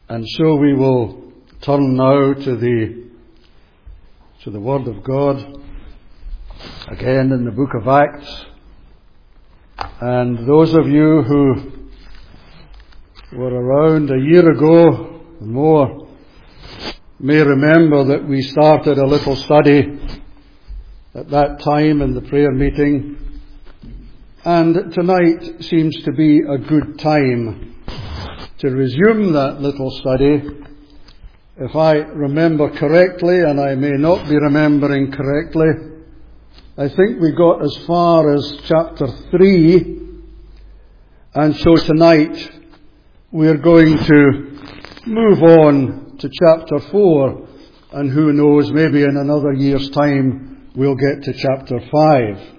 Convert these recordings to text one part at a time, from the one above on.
And so we will turn now to the Word of God, again in the book of Acts. And those of you who were around a year ago or more may remember that we started a little study at that time in the prayer meeting. And tonight seems to be a good time to resume that little study. If I remember correctly, and I may not be remembering correctly, I think we got as far as chapter 3, and so tonight we're going to move on to chapter 4, and who knows, maybe in another year's time we'll get to chapter 5.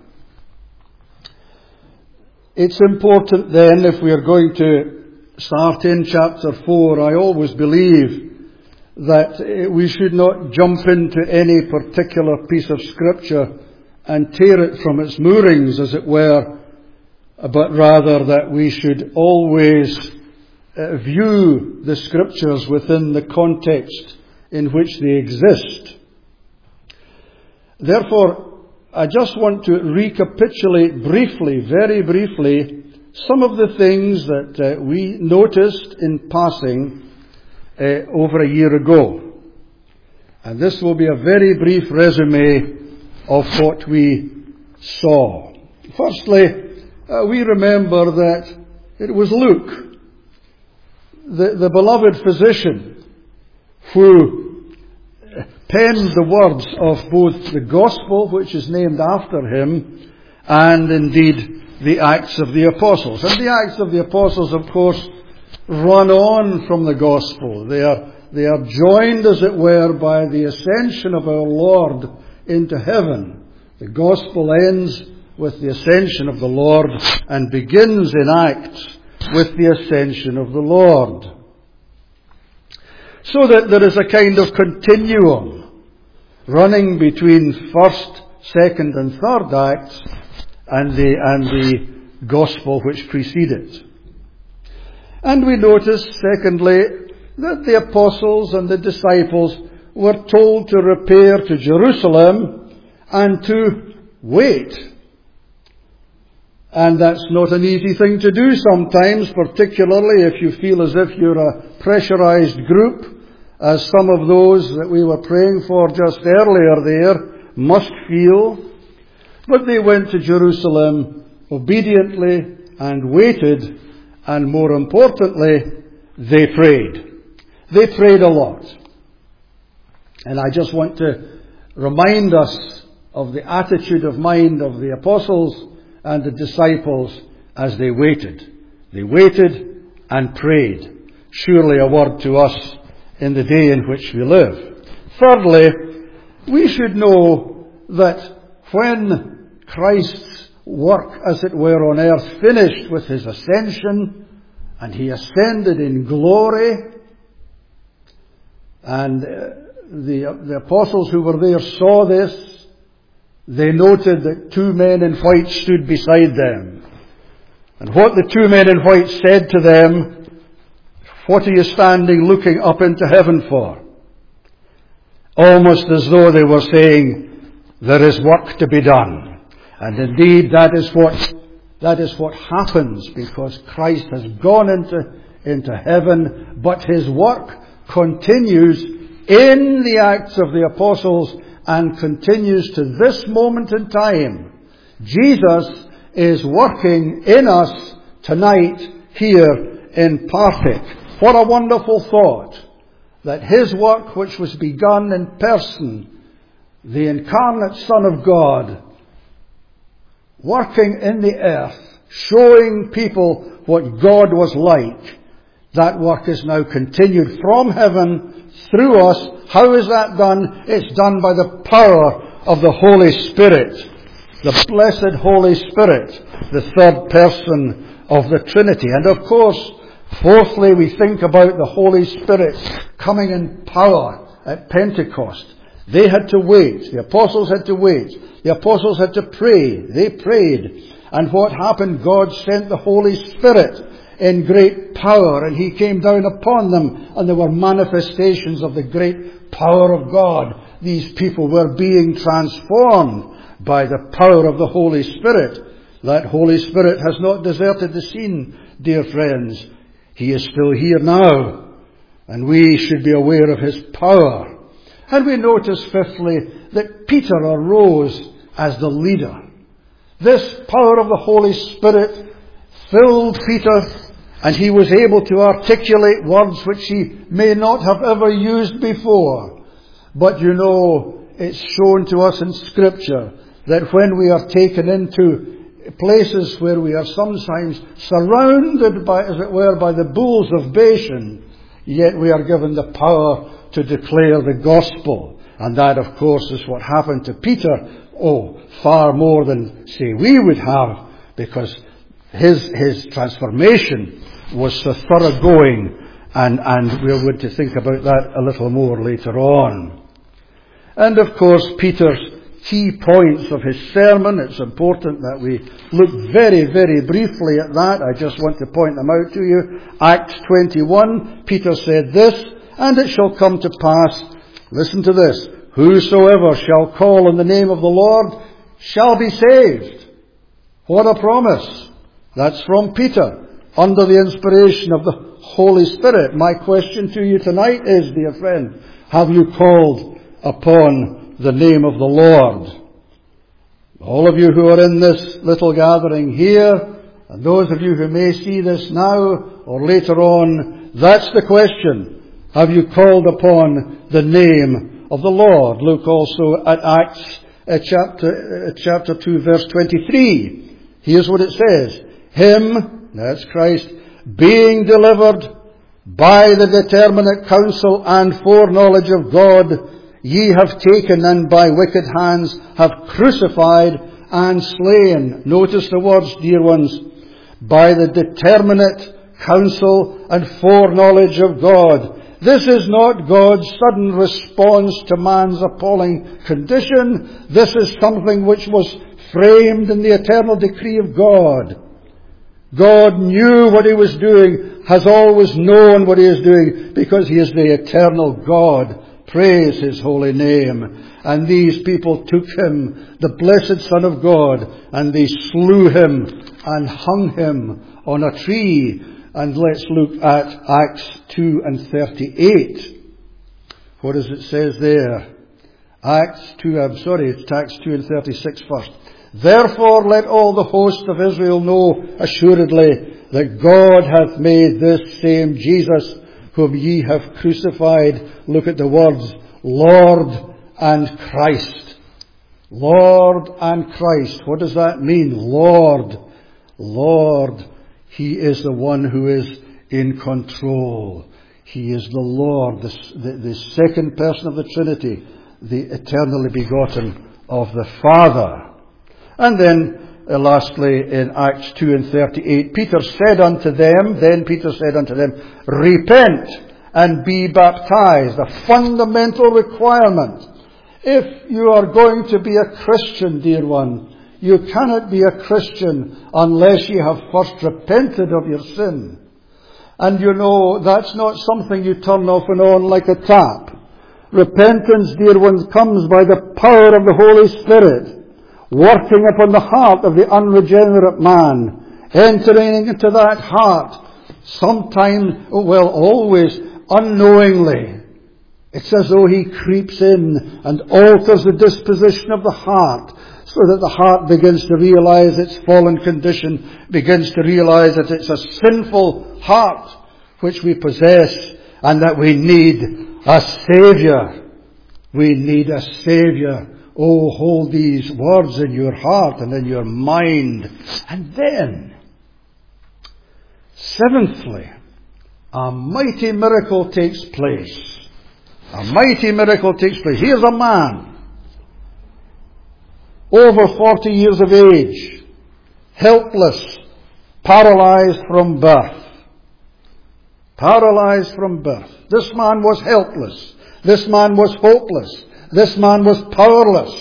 It's important then, if we are going to start in chapter 4, I always believe that we should not jump into any particular piece of scripture and tear it from its moorings, as it were, but rather that we should always view the scriptures within the context in which they exist. Therefore, I just want to recapitulate briefly, very briefly, some of the things that we noticed in passing over a year ago. And this will be a very brief resume of what we saw. Firstly, we remember that it was Luke, the beloved physician, who penned the words of both the Gospel, which is named after him, and indeed the Acts of the Apostles. And the Acts of the Apostles, of course, run on from the Gospel. They are joined, as it were, by the ascension of our Lord into heaven. The Gospel ends with the ascension of the Lord and begins in Acts with the ascension of the Lord. So that there is a kind of continuum running between first, second and third Acts and the Gospel which preceded. And we notice, secondly, that the apostles and the disciples were told to repair to Jerusalem and to wait. And that's not an easy thing to do sometimes, particularly if you feel as if you're a pressurized group, as some of those that we were praying for just earlier there must feel. But they went to Jerusalem obediently and waited, and more importantly, they prayed. They prayed a lot. And I just want to remind us of the attitude of mind of the apostles and the disciples as they waited. They waited and prayed. Surely a word to us in the day in which we live. Thirdly, we should know that when Christ's work, as it were, on earth finished with his ascension, and he ascended in glory, and the apostles who were there saw this, they noted that two men in white stood beside them. And what the two men in white said to them, "What are you standing looking up into heaven for?" Almost as though they were saying, there is work to be done. And indeed, that is what happens, because Christ has gone into heaven, but his work continues in the Acts of the Apostles and continues to this moment in time. Jesus is working in us tonight here in Partick. What a wonderful thought, that his work, which was begun in person, the incarnate Son of God, working in the earth, showing people what God was like, that work is now continued from heaven through us. How is that done? It's done by the power of the Holy Spirit, the blessed Holy Spirit, the third person of the Trinity. And of course, fourthly, we think about the Holy Spirit coming in power at Pentecost. They had to wait. The apostles had to wait. The apostles had to pray. They prayed. And what happened? God sent the Holy Spirit in great power, and he came down upon them, and there were manifestations of the great power of God. These people were being transformed by the power of the Holy Spirit. That Holy Spirit has not deserted the scene, dear friends. He is still here now, and we should be aware of his power. And we notice, fifthly, that Peter arose as the leader. This power of the Holy Spirit filled Peter, and he was able to articulate words which he may not have ever used before. But you know, it's shown to us in Scripture that when we are taken into places where we are sometimes surrounded by, as it were, by the bulls of Bashan, yet we are given the power to declare the gospel. And that, of course, is what happened to Peter. Oh, far more than, say, we would have, because his transformation was so thoroughgoing, and we're going to think about that a little more later on. And of course, Peter's key points of his sermon, it's important that we look very, very briefly at that. I just want to point them out to you. Acts 21, Peter said this, and it shall come to pass, listen to this, whosoever shall call on the name of the Lord shall be saved. What a promise. That's from Peter, under the inspiration of the Holy Spirit. My question to you tonight is, dear friend, have you called upon the name of the Lord? All of you who are in this little gathering here, and those of you who may see this now or later on, that's the question. Have you called upon the name of the Lord? Look also at Acts chapter 2, verse 23. Here's what it says. Him, that's Christ, being delivered by the determinate counsel and foreknowledge of God, ye have taken and by wicked hands have crucified and slain. Notice the words, dear ones. By the determinate counsel and foreknowledge of God. This is not God's sudden response to man's appalling condition. This is something which was framed in the eternal decree of God. God knew what he was doing, has always known what he is doing, because he is the eternal God. Praise his holy name. And these people took him, the blessed Son of God, and they slew him and hung him on a tree. And let's look at Acts 2 and 38. What does it say there? Acts 2 and 36 first. Therefore let all the host of Israel know assuredly that God hath made this same Jesus whom ye have crucified, look at the words, Lord and Christ. Lord and Christ. What does that mean? Lord. Lord. He is the one who is in control. He is the Lord, the second person of the Trinity, the eternally begotten of the Father. And then, lastly, in Acts 2 and 38, Peter said unto them, repent and be baptized. A fundamental requirement. If you are going to be a Christian, dear one, you cannot be a Christian unless you have first repented of your sin. And you know, that's not something you turn off and on like a tap. Repentance, dear ones, comes by the power of the Holy Spirit, working upon the heart of the unregenerate man, entering into that heart, sometimes, always, unknowingly. It's as though he creeps in and alters the disposition of the heart, so that the heart begins to realize its fallen condition, begins to realize that it's a sinful heart which we possess, and that we need a Saviour. We need a Saviour. Oh, hold these words in your heart and in your mind. And then, seventhly, a mighty miracle takes place. A mighty miracle takes place. Here's a man, over 40 years of age, helpless, paralyzed from birth. Paralyzed from birth. This man was helpless. This man was hopeless. This man was powerless.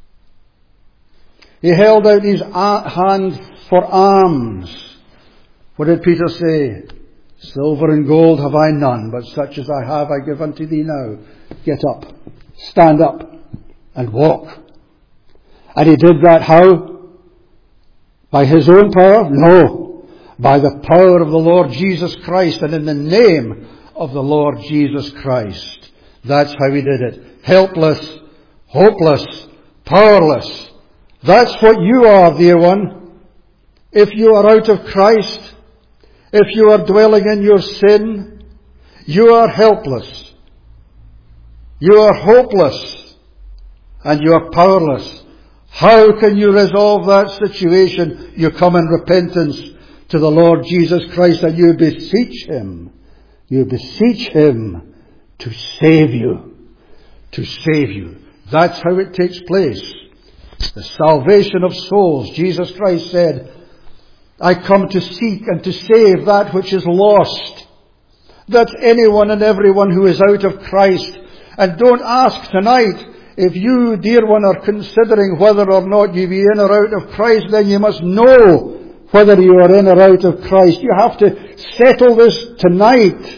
He held out his hand for alms. What did Peter say? Silver and gold have I none, but such as I have I give unto thee now. Get up, stand up, and walk. And he did that how? By his own power? No. By the power of the Lord Jesus Christ, and in the name of the Lord Jesus Christ. That's how he did it. Helpless, hopeless, powerless. That's what you are, dear one. If you are out of Christ, if you are dwelling in your sin, you are helpless. You are hopeless. And you are powerless. How can you resolve that situation? You come in repentance to the Lord Jesus Christ and you beseech Him. You beseech Him to save you. To save you. That's how it takes place. The salvation of souls. Jesus Christ said, I come to seek and to save that which is lost. That's anyone and everyone who is out of Christ. And don't ask tonight, if you, dear one, are considering whether or not you be in or out of Christ, then you must know whether you are in or out of Christ. You have to settle this tonight.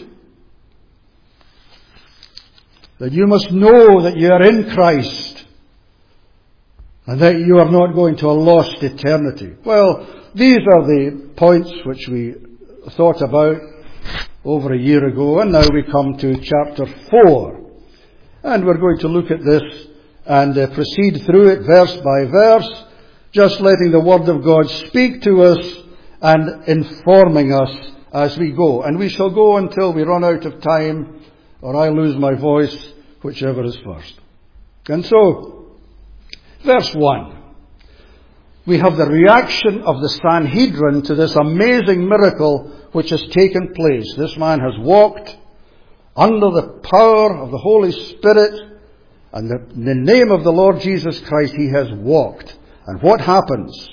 That you must know that you are in Christ. And that you are not going to a lost eternity. Well, these are the points which we thought about over a year ago. And now we come to chapter 4. And we're going to look at this and proceed through it verse by verse, just letting the Word of God speak to us and informing us as we go. And we shall go until we run out of time, or I lose my voice, whichever is first. And so, verse 1. We have the reaction of the Sanhedrin to this amazing miracle which has taken place. This man has walked under the power of the Holy Spirit, and in the name of the Lord Jesus Christ he has walked. And what happens?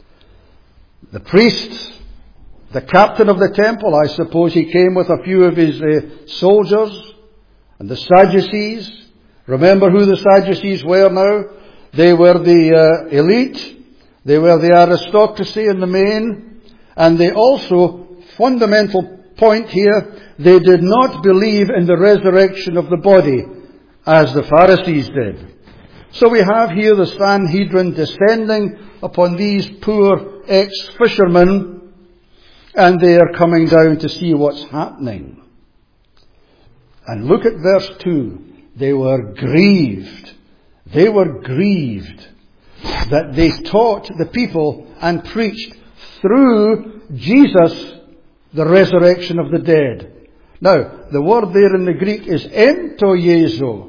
The priests, the captain of the temple, I suppose he came with a few of his soldiers, and the Sadducees. Remember who the Sadducees were now? They were the elite. They were the aristocracy in the main. And they also, fundamental point here, they did not believe in the resurrection of the body as the Pharisees did. So we have here the Sanhedrin descending upon these poor ex-fishermen, and they are coming down to see what's happening. And look at verse 2. They were grieved. They were grieved that they taught the people and preached through Jesus the resurrection of the dead. Now, the word there in the Greek is entoiezo.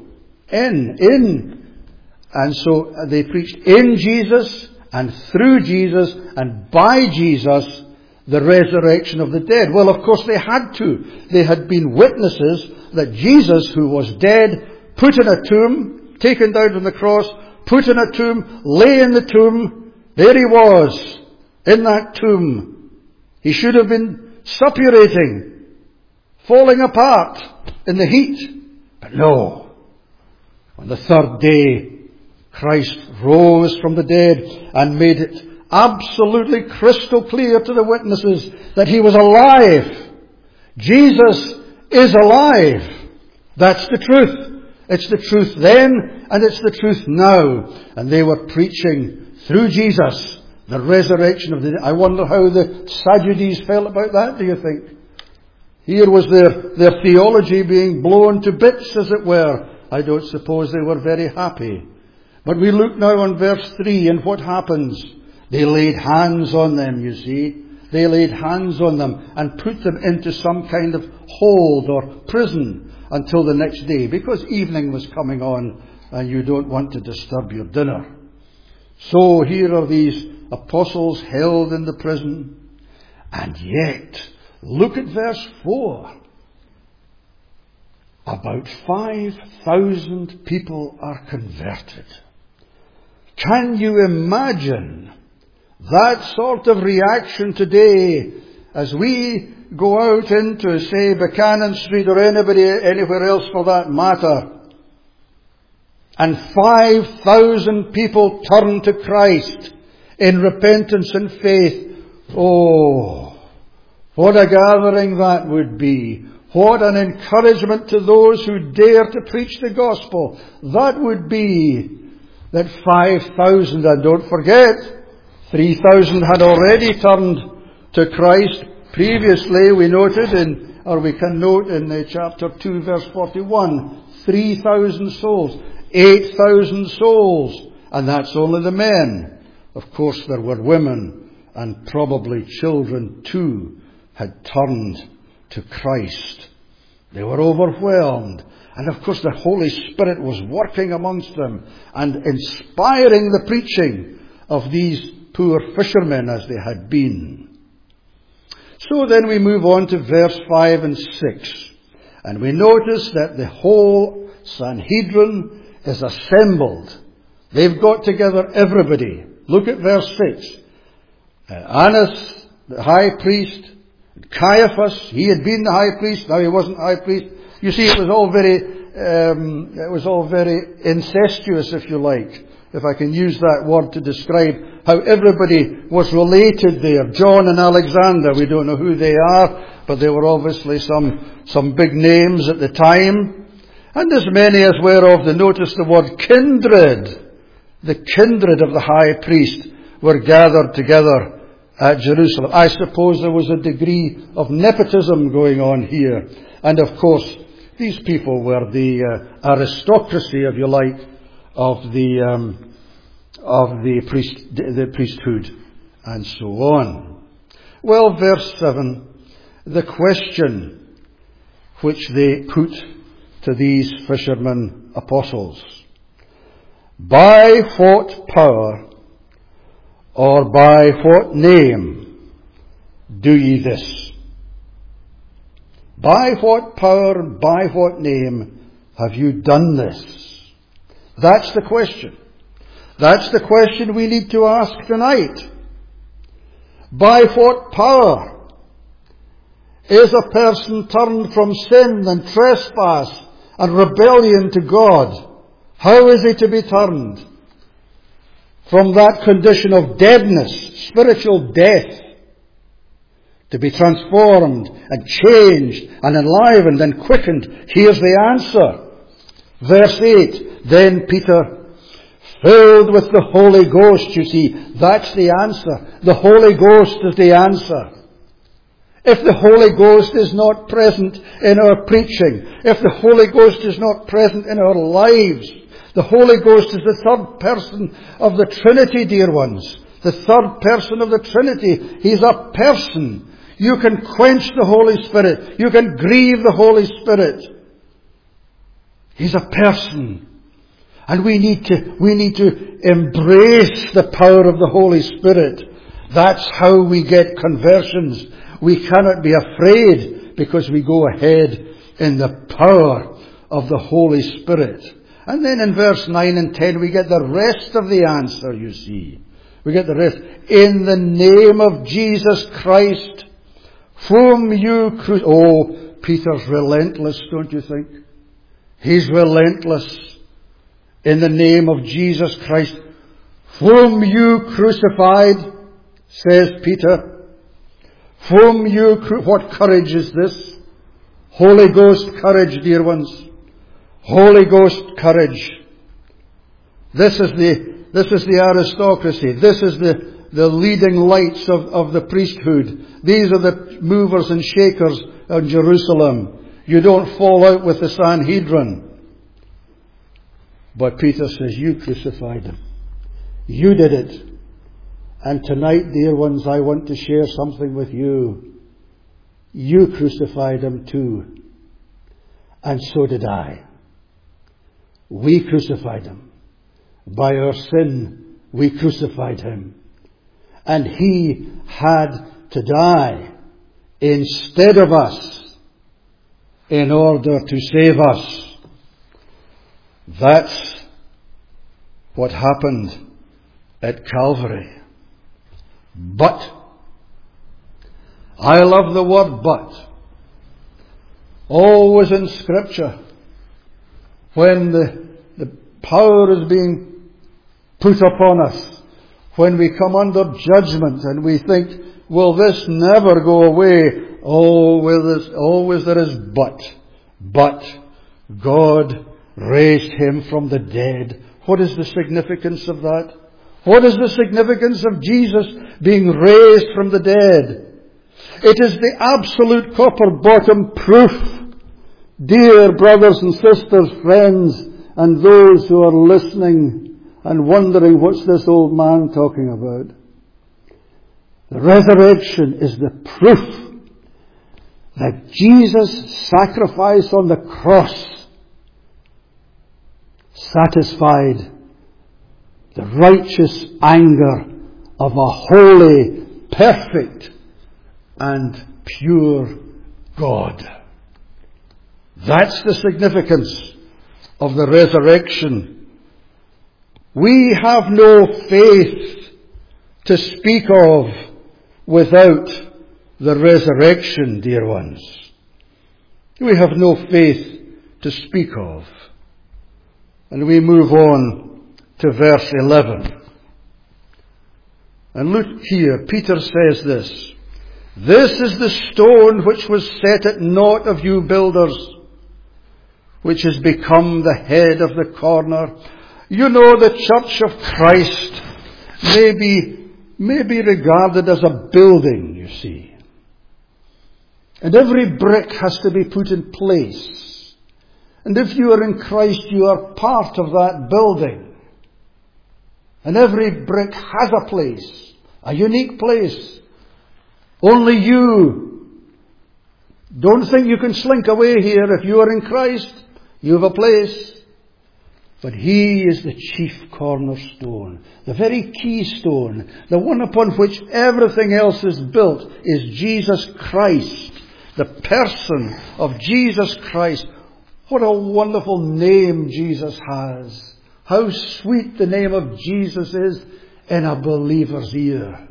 In. And so they preached in Jesus and through Jesus and by Jesus the resurrection of the dead. Well, of course they had to. They had been witnesses that Jesus, who was dead, put in a tomb, taken down from the cross, put in a tomb, lay in the tomb. There he was, in that tomb. He should have been suppurating, falling apart in the heat. But no. On the third day, Christ rose from the dead and made it absolutely crystal clear to the witnesses that he was alive. Jesus is alive. That's the truth. It's the truth then and it's the truth now. And they were preaching through Jesus the resurrection of the dead. I wonder how the Sadducees felt about that, do you think? Here was their theology being blown to bits, as it were. I don't suppose they were very happy. But we look now on verse 3, and what happens? They laid hands on them, you see. They laid hands on them and put them into some kind of hold or prison until the next day, because evening was coming on and you don't want to disturb your dinner. So here are these apostles held in the prison. And yet, look at verse 4. About 5,000 people are converted. Can you imagine that sort of reaction today as we go out into, say, Buchanan Street or anywhere else for that matter, and 5,000 people turn to Christ in repentance and faith? Oh, What a gathering that would be. What an encouragement to those who dare to preach the gospel. That would be that 5,000, and don't forget, 3,000 had already turned to Christ. Previously we can note in chapter 2 verse 41, 3,000 souls, 8,000 souls, and that's only the men. Of course there were women and probably children too had turned to Christ. They were overwhelmed. And of course the Holy Spirit was working amongst them and inspiring the preaching of these poor fishermen as they had been. So then we move on to verse 5 and 6. And we notice that the whole Sanhedrin is assembled. They've got together everybody. Look at verse 6. Annas, the high priest, Caiaphas, he had been the high priest, now he wasn't high priest. You see, it was all very incestuous, if you like, if I can use that word to describe how everybody was related there. John and Alexander, we don't know who they are, but they were obviously some big names at the time. And as many as whereof they notice the word kindred, the kindred of the high priest were gathered together at Jerusalem. I suppose there was a degree of nepotism going on here. And of course, these people were the aristocracy, if you like, of the priesthood, and so on. Well, verse 7, the question which they put to these fishermen apostles: by what power or by what name do ye this? By what power and by what name have you done this? That's the question. That's the question we need to ask tonight. By what power is a person turned from sin and trespass and rebellion to God? How is he to be turned from that condition of deadness, spiritual death, to be transformed and changed and enlivened and quickened? Here's the answer. Verse 8, then Peter, filled with the Holy Ghost, you see, that's the answer. The Holy Ghost is the answer. If the Holy Ghost is not present in our preaching, if the Holy Ghost is not present in our lives, the Holy Ghost is the third person of the Trinity, dear ones. The third person of the Trinity. He's a person. You can quench the Holy Spirit. You can grieve the Holy Spirit. He's a person. And we need to embrace the power of the Holy Spirit. That's how we get conversions. We cannot be afraid because we go ahead in the power of the Holy Spirit. And then in verse 9 and 10 we get the rest of the answer, you see. We get the rest. In the name of Jesus Christ, whom you Oh, Peter's relentless, don't you think? He's relentless. In the name of Jesus Christ, whom you crucified, says Peter. Whom you what courage is this? Holy Ghost courage, dear ones. Holy Ghost courage. This is the aristocracy. This is the leading lights of the priesthood. These are the movers and shakers of Jerusalem. You don't fall out with the Sanhedrin. But Peter says, you crucified him. You did it. And tonight, dear ones, I want to share something with you. You crucified him too. And so did I. We crucified him. By our sin, we crucified him. And he had to die instead of us in order to save us. That's what happened at Calvary. But, I love the word but. Always in Scripture, when the power is being put upon us, when we come under judgment and we think will this never go away? Always there is but. But God raised him from the dead. What is the significance of that? What is the significance of Jesus being raised from the dead? It is the absolute copper-bottom proof, dear brothers and sisters, friends, and those who are listening and wondering, what's this old man talking about? The resurrection is the proof that Jesus' sacrifice on the cross satisfied the righteous anger of a holy, perfect, and pure God. That's the significance of the resurrection. We have no faith to speak of without the resurrection, dear ones. We have no faith to speak of. And we move on to verse 11. And look here, Peter says this. This is the stone which was set at naught of you builders, which has become the head of the corner. You know, the church of Christ may be regarded as a building, you see. And every brick has to be put in place. And if you are in Christ, you are part of that building. And every brick has a place, a unique place. Only you. Don't think you can slink away here. If you are in Christ, you have a place. But He is the chief cornerstone, the very keystone, the one upon which everything else is built is Jesus Christ, the person of Jesus Christ. What a wonderful name Jesus has. How sweet the name of Jesus is in a believer's ear.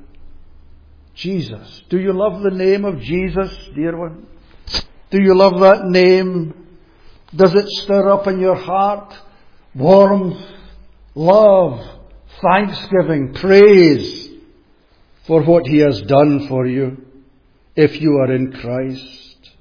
Jesus. Do you love the name of Jesus, dear one? Do you love that name? Does it stir up in your heart warmth, love, thanksgiving, praise for what He has done for you if you are in Christ?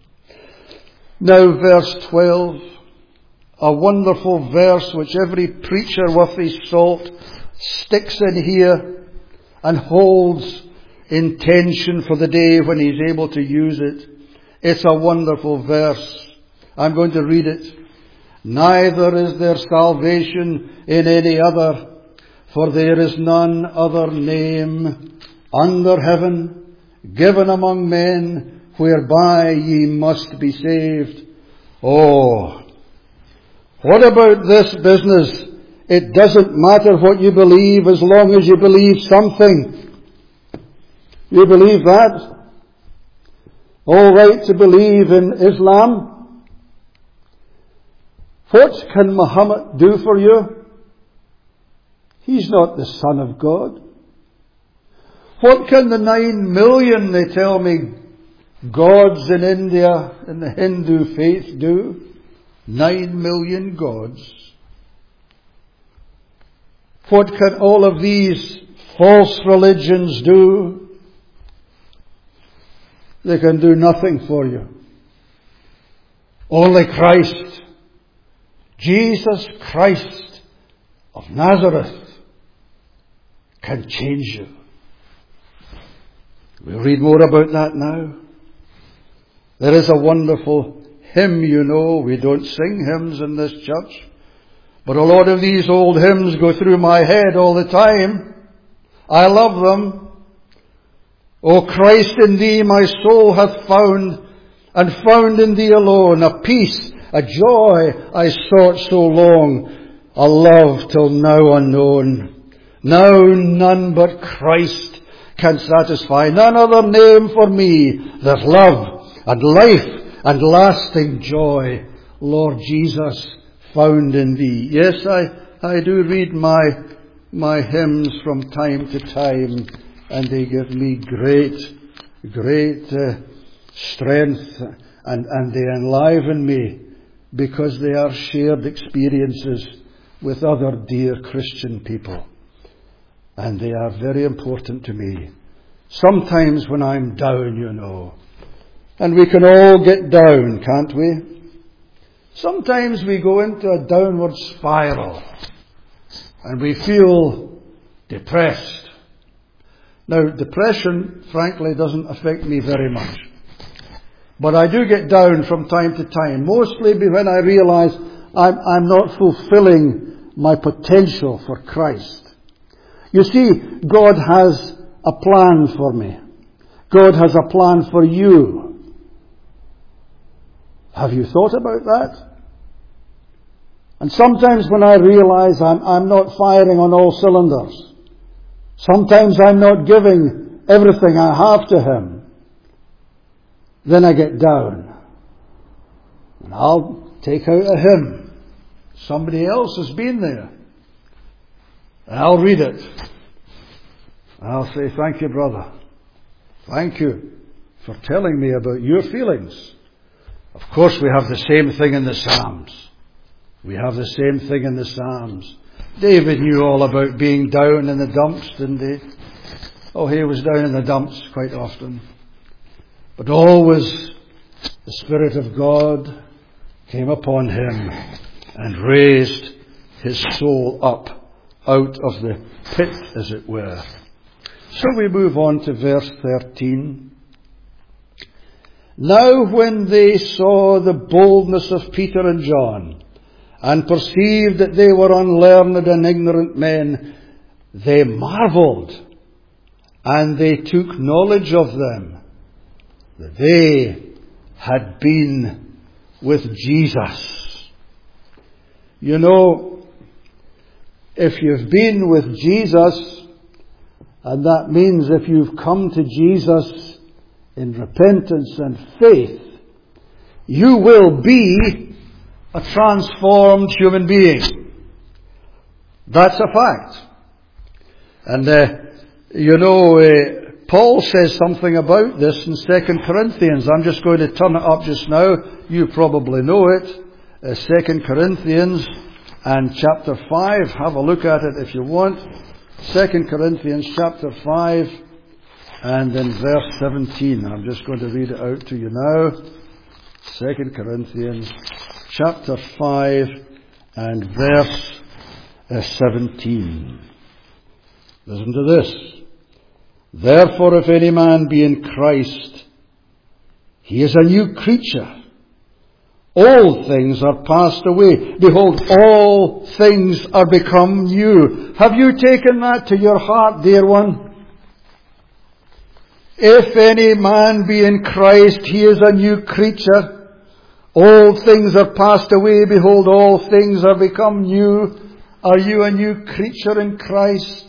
Now verse 12, a wonderful verse which every preacher worth his salt sticks in here and holds in tension for the day when he's able to use it. It's a wonderful verse. I'm going to read it. Neither is there salvation in any other, for there is none other name under heaven given among men whereby ye must be saved. Oh, what about this business? It doesn't matter what you believe as long as you believe something. You believe that? All right to believe in Islam. What can Muhammad do for you? He's not the Son of God. What can the 9 million, they tell me, gods in India in the Hindu faith do? 9 million gods. What can all of these false religions do? They can do nothing for you. Only Christ, Jesus Christ of Nazareth, can change you. We'll read more about that now. There is a wonderful hymn, you know. We don't sing hymns in this church, but a lot of these old hymns go through my head all the time. I love them. O Christ, in Thee my soul hath found, and found in Thee alone a peace, a joy I sought so long, a love till now unknown. Now none but Christ can satisfy, none other name for me, that love and life and lasting joy, Lord Jesus, found in Thee. Yes, I do read my hymns from time to time, and they give me great strength, and they enliven me, because they are shared experiences with other dear Christian people. And they are very important to me. Sometimes when I'm down, you know. And we can all get down, can't we? Sometimes we go into a downward spiral and we feel depressed. Now, depression, frankly, doesn't affect me very much. But I do get down from time to time, mostly when I realize I'm not fulfilling my potential for Christ. You see, God has a plan for me. God has a plan for you. Have you thought about that? And sometimes when I realize I'm not firing on all cylinders, sometimes I'm not giving everything I have to Him, then I get down. And I'll take out a hymn. Somebody else has been there. And I'll read it. And I'll say, thank you, brother. Thank you for telling me about your feelings. Of course, we have the same thing in the Psalms. We have the same thing in the Psalms. David knew all about being down in the dumps, didn't he? Oh, he was down in the dumps quite often. But always the Spirit of God came upon him and raised his soul up out of the pit, as it were. So we move on to verse 13. Now when they saw the boldness of Peter and John, and perceived that they were unlearned and ignorant men, they marveled, and they took knowledge of them, that they had been with Jesus. You know, if you've been with Jesus, and that means if you've come to Jesus in repentance and faith, you will be a transformed human being. That's a fact. And, Paul says something about this in 2 Corinthians. I'm just going to turn it up just now. You probably know it. 2 Corinthians and chapter 5. Have a look at it if you want. 2 Corinthians chapter 5 and then verse 17. I'm just going to read it out to you now. 2 Corinthians chapter 5 and verse 17. Listen to this. Therefore, if any man be in Christ, he is a new creature. All things are passed away. Behold, all things are become new. Have you taken that to your heart, dear one? If any man be in Christ, he is a new creature. All things are passed away. Behold, all things are become new. Are you a new creature in Christ?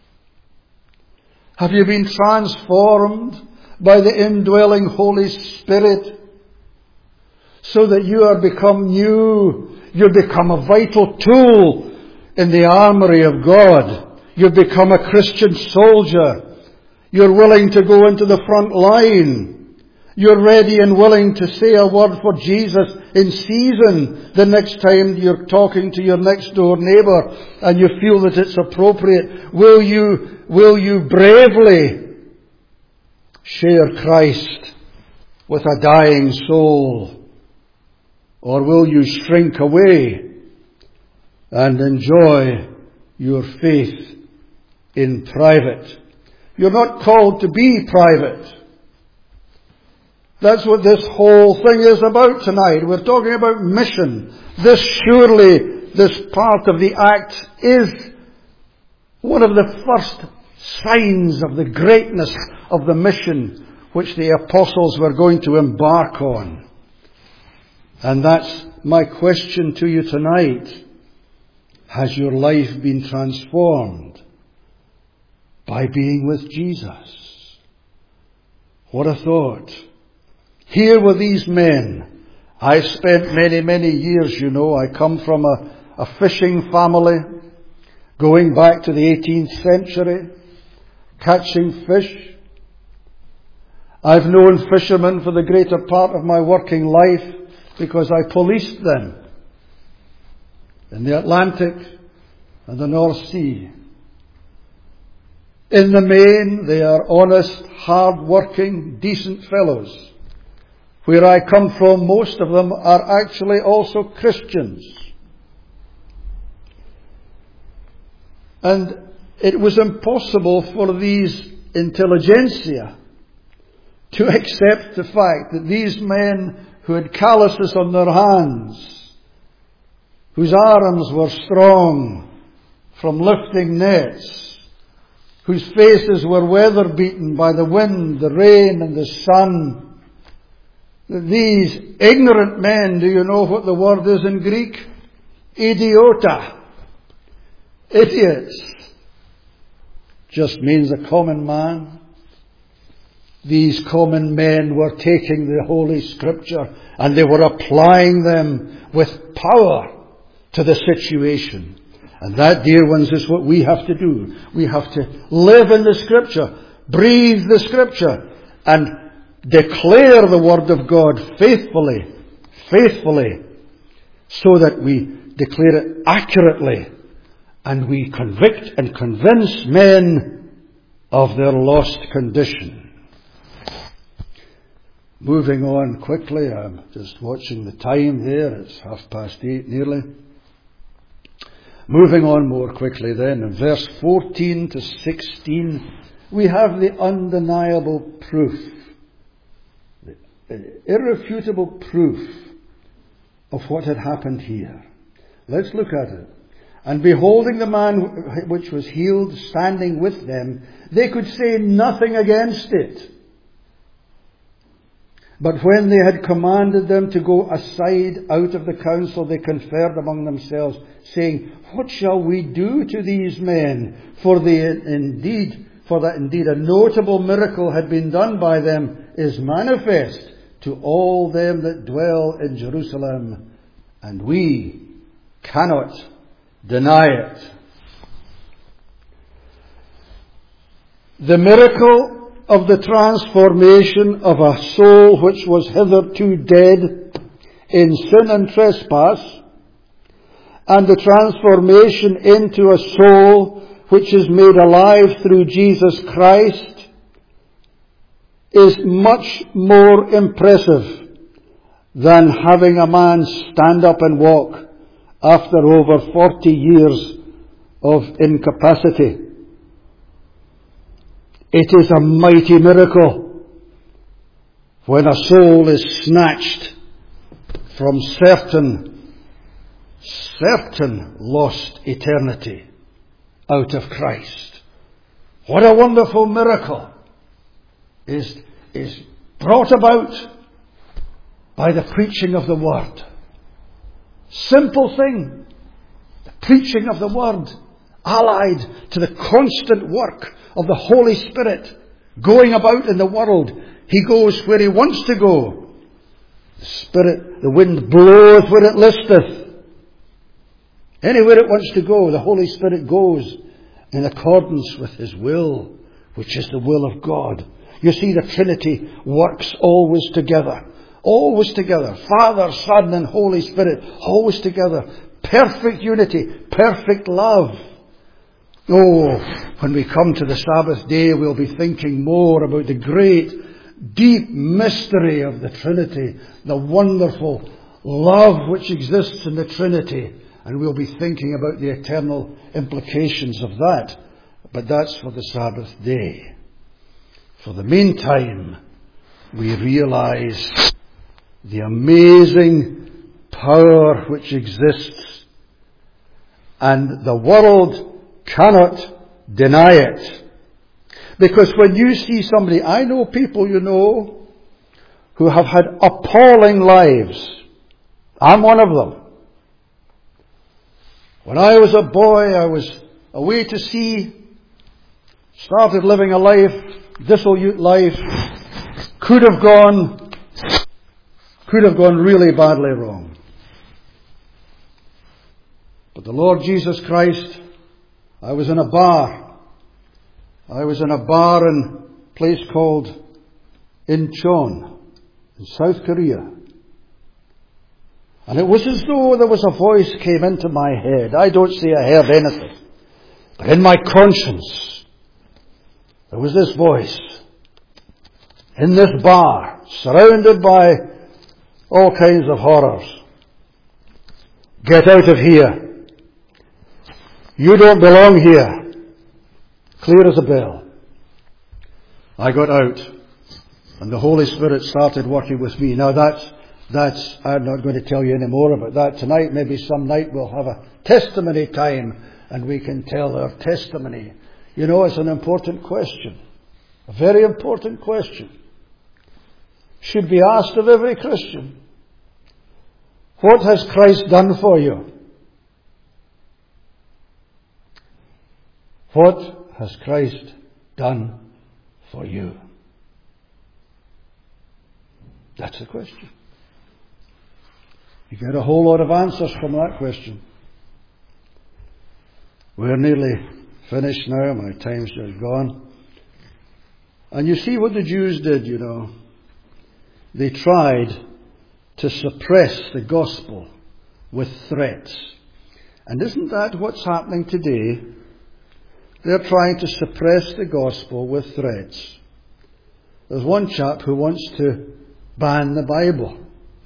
Have you been transformed by the indwelling Holy Spirit so that you are become new? You've become a vital tool in the armory of God. You've become a Christian soldier. You're willing to go into the front line. You're ready and willing to say a word for Jesus in season the next time you're talking to your next door neighbour and you feel that it's appropriate. Will you bravely share Christ with a dying soul? Or will you shrink away and enjoy your faith in private? You're not called to be private. That's what this whole thing is about tonight. We're talking about mission. This part of the act is one of the first signs of the greatness of the mission which the apostles were going to embark on. And that's my question to you tonight. Has your life been transformed by being with Jesus? What a thought. Here were these men. I spent many, many years, I come from a fishing family, going back to the 18th century, catching fish. I've known fishermen for the greater part of my working life because I policed them in the Atlantic and the North Sea. In the main, they are honest, hard-working, decent fellows. Where I come from, most of them are actually also Christians. And it was impossible for these intelligentsia to accept the fact that these men who had calluses on their hands, whose arms were strong from lifting nets, whose faces were weather-beaten by the wind, the rain, and the sun, that these ignorant men, do you know what the word is in Greek? Idiota. Idiots. Just means a common man. These common men were taking the Holy Scripture and they were applying them with power to the situation. And that, dear ones, is what we have to do. We have to live in the Scripture, breathe the Scripture, and declare the Word of God faithfully, so that we declare it accurately and we convict and convince men of their lost condition. Moving on quickly, I'm just watching the time there, it's 8:30 nearly. Moving on more quickly then, in verse 14 to 16, we have the undeniable proof, the irrefutable proof of what had happened here. Let's look at it. And beholding the man which was healed standing with them, they could say nothing against it. But when they had commanded them to go aside out of the council, they conferred among themselves, saying, What shall we do to these men? For that indeed a notable miracle had been done by them is manifest to all them that dwell in Jerusalem, and we cannot deny it. The miracle of the transformation of a soul which was hitherto dead in sin and trespass, and the transformation into a soul which is made alive through Jesus Christ, is much more impressive than having a man stand up and walk after over 40 years of incapacity. It is a mighty miracle when a soul is snatched from certain lost eternity out of Christ. What a wonderful miracle is brought about by the preaching of the Word. Simple thing. The preaching of the Word, allied to the constant work of the Holy Spirit going about in the world. He goes where He wants to go. The Spirit, the wind bloweth where it listeth. Anywhere it wants to go, the Holy Spirit goes in accordance with His will, which is the will of God. You see, the Trinity works always together. Always together. Father, Son, and Holy Spirit. Always together. Perfect unity. Perfect love. Oh, when we come to the Sabbath day, we'll be thinking more about the great, deep mystery of the Trinity. The wonderful love which exists in the Trinity. And we'll be thinking about the eternal implications of that. But that's for the Sabbath day. For the meantime, we realize the amazing power which exists, and the world cannot deny it. Because when you see somebody, I know people, you know, who have had appalling lives. I'm one of them. When I was a boy, I was away to sea, started living a life, dissolute life, could have gone really badly wrong. But the Lord Jesus Christ, I was in a bar. I was in a bar in a place called Incheon in South Korea. And it was as though there was a voice came into my head. I don't say I heard anything. But in my conscience, there was this voice in this bar, surrounded by all kinds of horrors. Get out of here. You don't belong here. Clear as a bell. I got out, and the Holy Spirit started working with me. Now that's, I'm not going to tell you any more about that tonight. Maybe some night we'll have a testimony time and we can tell our testimony. You know, it's an important question. A very important question. Should be asked of every Christian. What has Christ done for you? What has Christ done for you? That's the question. You get a whole lot of answers from that question. We're nearly finished now. My time's just gone. And you see what the Jews did, you know. They tried to suppress the gospel with threats. And isn't that what's happening today? They're trying to suppress the gospel with threats. There's one chap who wants to ban the Bible.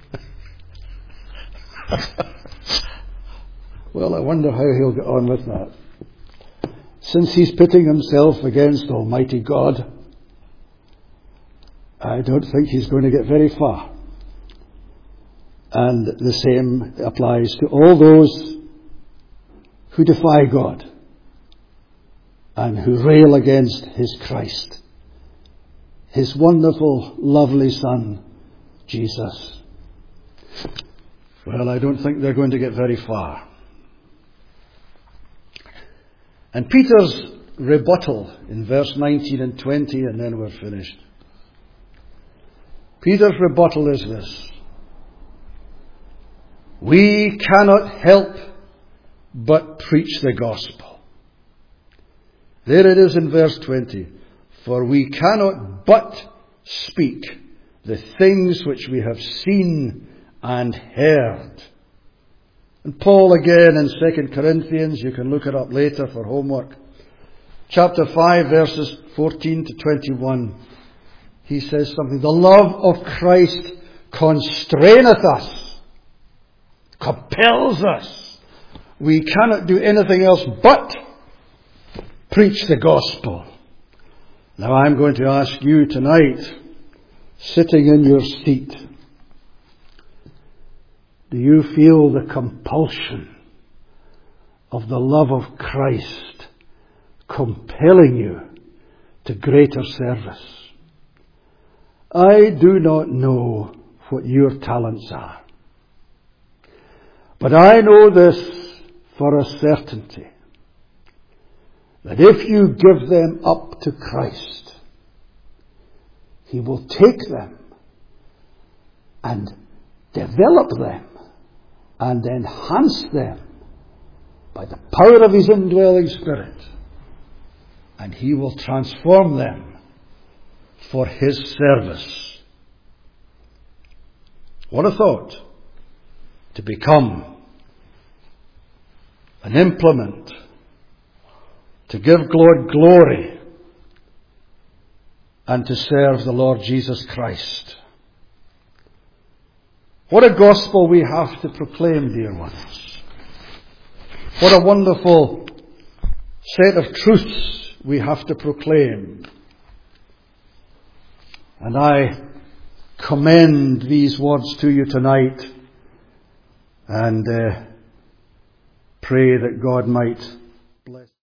Well, I wonder how he'll get on with that. Since he's pitting himself against Almighty God, I don't think he's going to get very far. And the same applies to all those who defy God and who rail against His Christ, His wonderful, lovely Son, Jesus. Well, I don't think they're going to get very far. And Peter's rebuttal in verse 19 and 20, and then we're finished. Peter's rebuttal is this: we cannot help but preach the gospel. There it is in verse 20. For we cannot but speak the things which we have seen and heard. And Paul again in 2 Corinthians, you can look it up later for homework, chapter 5 verses 14 to 21, he says something. The love of Christ constraineth us, compels us. We cannot do anything else but preach the gospel. Now I'm going to ask you tonight, sitting in your seat, do you feel the compulsion of the love of Christ compelling you to greater service? I do not know what your talents are, but I know this for a certainty, that if you give them up to Christ, He will take them and develop them and enhance them by the power of His indwelling Spirit, and He will transform them for His service. What a thought, to become an implement to give God glory and to serve the Lord Jesus Christ. What a gospel we have to proclaim, dear ones. What a wonderful set of truths we have to proclaim. And I commend these words to you tonight and pray that God might